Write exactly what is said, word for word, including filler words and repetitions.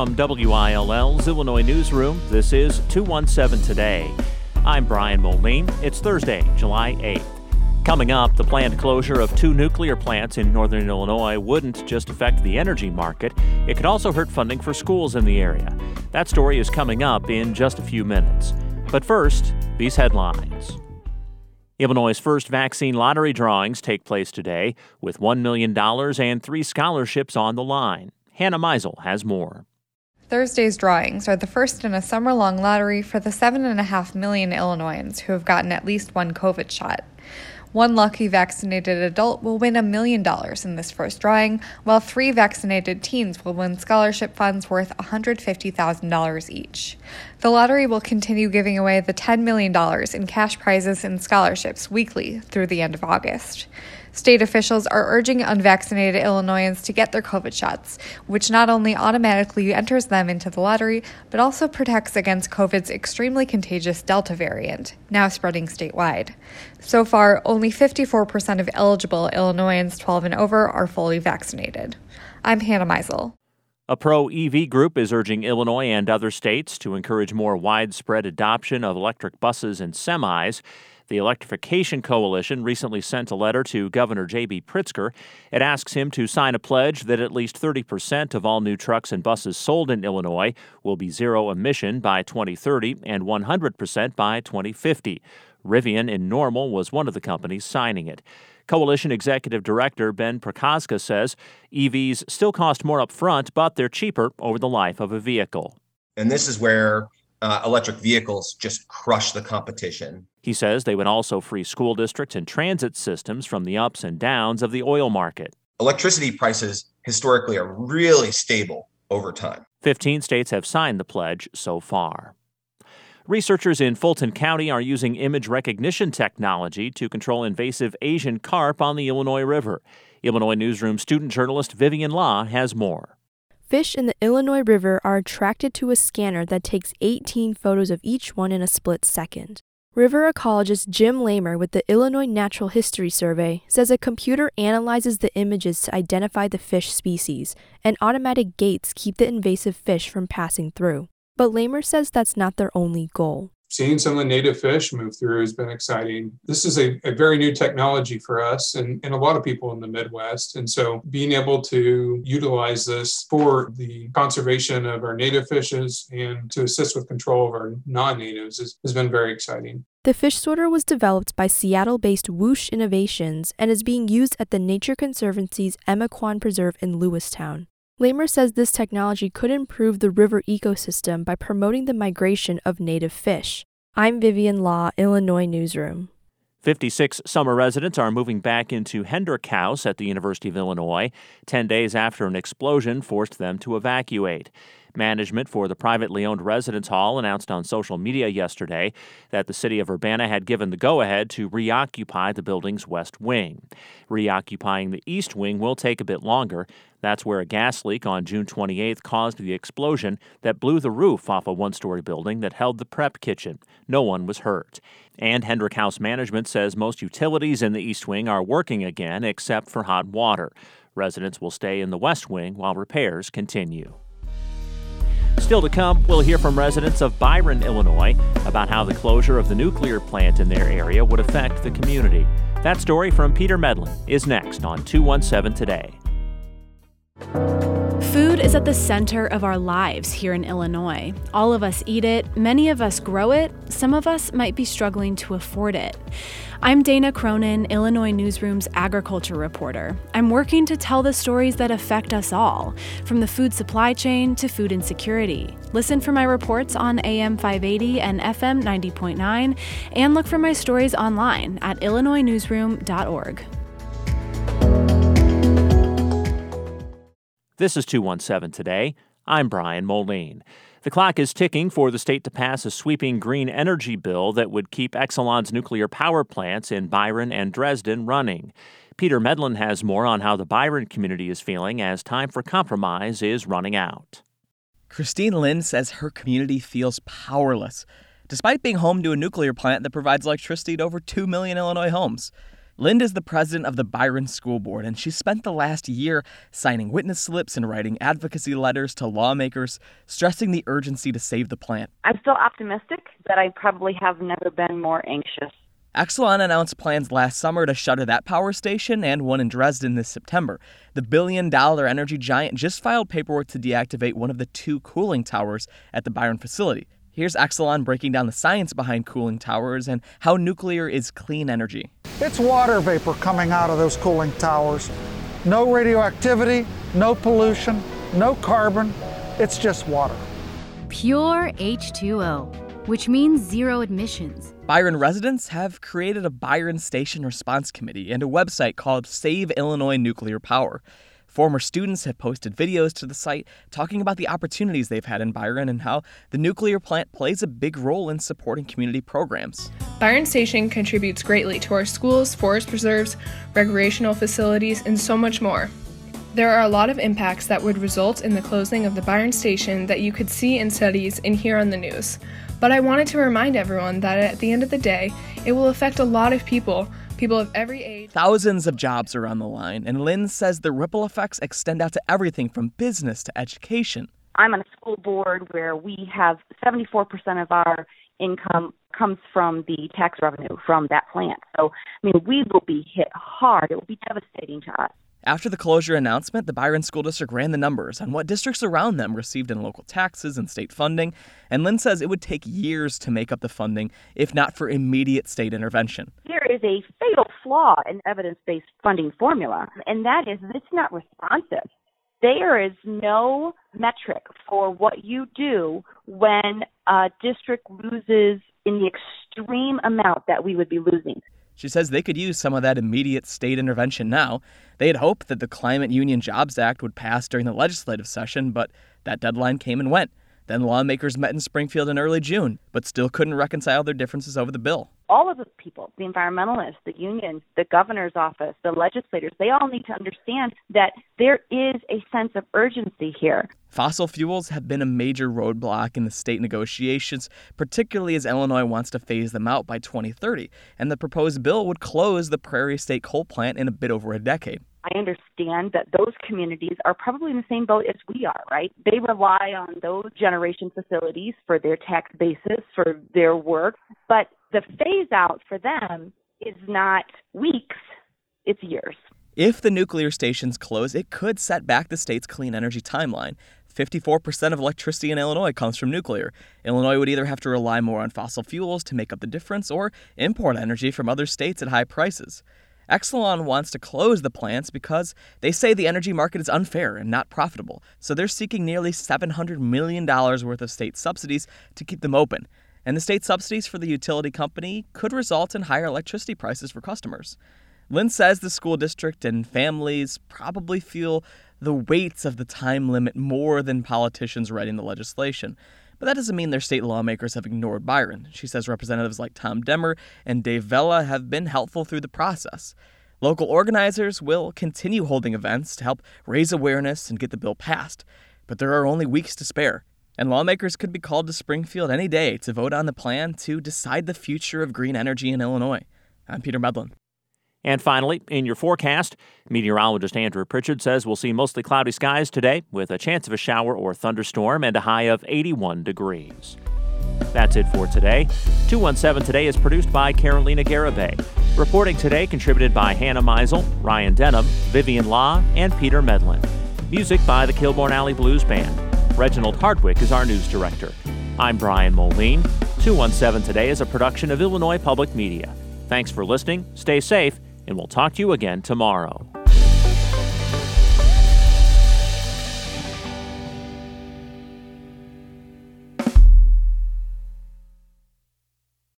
From W I L L's Illinois Newsroom, this is two one seven Today. I'm Brian Moline. It's Thursday, July eighth. Coming up, the planned closure of two nuclear plants in northern Illinois wouldn't just affect the energy market, it could also hurt funding for schools in the area. That story is coming up in just a few minutes. But first, these headlines. Illinois' first vaccine lottery drawings take place today, with one million dollars and three scholarships on the line. Hannah Meisel has more. Thursday's drawings are the first in a summer-long lottery for the seven point five million Illinoisans who have gotten at least one COVID shot. One lucky vaccinated adult will win a million dollars in this first drawing, while three vaccinated teens will win scholarship funds worth one hundred fifty thousand dollars each. The lottery will continue giving away the ten million dollars in cash prizes and scholarships weekly through the end of August. State officials are urging unvaccinated Illinoisans to get their COVID shots, which not only automatically enters them into the lottery, but also protects against COVID's extremely contagious Delta variant, now spreading statewide. So far, only fifty-four percent of eligible Illinoisans twelve and over are fully vaccinated. I'm Hannah Meisel. A pro-E V group is urging Illinois and other states to encourage more widespread adoption of electric buses and semis. The Electrification Coalition recently sent a letter to Governor J B Pritzker. It asks him to sign a pledge that at least thirty percent of all new trucks and buses sold in Illinois will be zero emission by twenty thirty and one hundred percent by twenty fifty. Rivian in Normal was one of the companies signing it. Coalition Executive Director Ben Prokaska says E Vs still cost more up front, but they're cheaper over the life of a vehicle. And this is where uh, electric vehicles just crush the competition. He says they would also free school districts and transit systems from the ups and downs of the oil market. Electricity prices historically are really stable over time. Fifteen states have signed the pledge so far. Researchers in Fulton County are using image recognition technology to control invasive Asian carp on the Illinois River. Illinois Newsroom student journalist Vivian Law has more. Fish in the Illinois River are attracted to a scanner that takes eighteen photos of each one in a split second. River ecologist Jim Lamer with the Illinois Natural History Survey says a computer analyzes the images to identify the fish species, and automatic gates keep the invasive fish from passing through. But Lamer says that's not their only goal. Seeing some of the native fish move through has been exciting. This is a, a very new technology for us and, and a lot of people in the Midwest. And so being able to utilize this for the conservation of our native fishes and to assist with control of our non-natives is, has been very exciting. The fish sorter was developed by Seattle-based Whoosh Innovations and is being used at the Nature Conservancy's Emaquan Preserve in Lewistown. Lamer says this technology could improve the river ecosystem by promoting the migration of native fish. I'm Vivian Law, Illinois Newsroom. fifty-six summer residents are moving back into Hendrick House at the University of Illinois, ten days after an explosion forced them to evacuate. Management for the privately owned residence hall announced on social media yesterday that the city of Urbana had given the go-ahead to reoccupy the building's west wing. Reoccupying the east wing will take a bit longer. That's where a gas leak on June twenty-eighth caused the explosion that blew the roof off a one-story building that held the prep kitchen. No one was hurt. And Hendrick House management says most utilities in the east wing are working again except for hot water. Residents will stay in the west wing while repairs continue. Still to come, we'll hear from residents of Byron, Illinois, about how the closure of the nuclear plant in their area would affect the community. That story from Peter Medlin is next on two one seven Today. Food is at the center of our lives here in Illinois. All of us eat it, many of us grow it, some of us might be struggling to afford it. I'm Dana Cronin, Illinois Newsroom's agriculture reporter. I'm working to tell the stories that affect us all, from the food supply chain to food insecurity. Listen for my reports on A M five eighty and F M ninety point nine, and look for my stories online at illinois newsroom dot org. This is two one seven Today. I'm Brian Moline. The clock is ticking for the state to pass a sweeping green energy bill that would keep Exelon's nuclear power plants in Byron and Dresden running. Peter Medlin has more on how the Byron community is feeling as time for compromise is running out. Christine Lynn says her community feels powerless, despite being home to a nuclear plant that provides electricity to over two million Illinois homes. Linda is the president of the Byron School Board, and she spent the last year signing witness slips and writing advocacy letters to lawmakers, stressing the urgency to save the plant. I'm still optimistic, but I probably have never been more anxious. Exelon announced plans last summer to shutter that power station and one in Dresden this September. The billion-dollar energy giant just filed paperwork to deactivate one of the two cooling towers at the Byron facility. Here's Exelon breaking down the science behind cooling towers and how nuclear is clean energy. It's water vapor coming out of those cooling towers. No radioactivity, no pollution, no carbon. It's just water. Pure H two O, which means zero emissions. Byron residents have created a Byron Station Response Committee and a website called Save Illinois Nuclear Power. Former students have posted videos to the site talking about the opportunities they've had in Byron and how the nuclear plant plays a big role in supporting community programs. Byron Station contributes greatly to our schools, forest preserves, recreational facilities, and so much more. There are a lot of impacts that would result in the closing of the Byron Station that you could see in studies and hear on the news. But I wanted to remind everyone that at the end of the day, it will affect a lot of people, people of every age. Thousands of jobs are on the line, and Lynn says the ripple effects extend out to everything from business to education. I'm on a school board where we have seventy-four percent of our income comes from the tax revenue from that plant. So, I mean, we will be hit hard. It will be devastating to us. After the closure announcement, the Byron School District ran the numbers on what districts around them received in local taxes and state funding, and Lynn says it would take years to make up the funding if not for immediate state intervention. There is a fatal flaw in evidence-based funding formula, and that is that it's not responsive. There is no metric for what you do when a district loses in the extreme amount that we would be losing. She says they could use some of that immediate state intervention now. They had hoped that the Climate Union Jobs Act would pass during the legislative session, but that deadline came and went. Then lawmakers met in Springfield in early June, but still couldn't reconcile their differences over the bill. All of the people, the environmentalists, the unions, the governor's office, the legislators, they all need to understand that there is a sense of urgency here. Fossil fuels have been a major roadblock in the state negotiations, particularly as Illinois wants to phase them out by twenty thirty, and the proposed bill would close the Prairie State coal plant in a bit over a decade. I understand that those communities are probably in the same boat as we are, right? They rely on those generation facilities for their tax basis, for their work, but the phase out for them is not weeks, it's years. If the nuclear stations close, it could set back the state's clean energy timeline. fifty-four percent of electricity in Illinois comes from nuclear. Illinois would either have to rely more on fossil fuels to make up the difference or import energy from other states at high prices. Exelon wants to close the plants because they say the energy market is unfair and not profitable, so they're seeking nearly seven hundred million dollars worth of state subsidies to keep them open. And the state subsidies for the utility company could result in higher electricity prices for customers. Lynn says the school district and families probably feel the weight of the time limit more than politicians writing the legislation. But that doesn't mean their state lawmakers have ignored Byron. She says representatives like Tom Demmer and Dave Vella have been helpful through the process. Local organizers will continue holding events to help raise awareness and get the bill passed. But there are only weeks to spare, and lawmakers could be called to Springfield any day to vote on the plan to decide the future of green energy in Illinois. I'm Peter Medlin. And finally, in your forecast, meteorologist Andrew Pritchard says we'll see mostly cloudy skies today with a chance of a shower or thunderstorm and a high of eighty-one degrees. That's it for today. two one seven Today is produced by Carolina Garibay. Reporting today contributed by Hannah Meisel, Ryan Denham, Vivian Law, and Peter Medlin. Music by the Kilbourne Alley Blues Band. Reginald Hardwick is our news director. I'm Brian Moline. two one seven Today is a production of Illinois Public Media. Thanks for listening, stay safe, and we'll talk to you again tomorrow.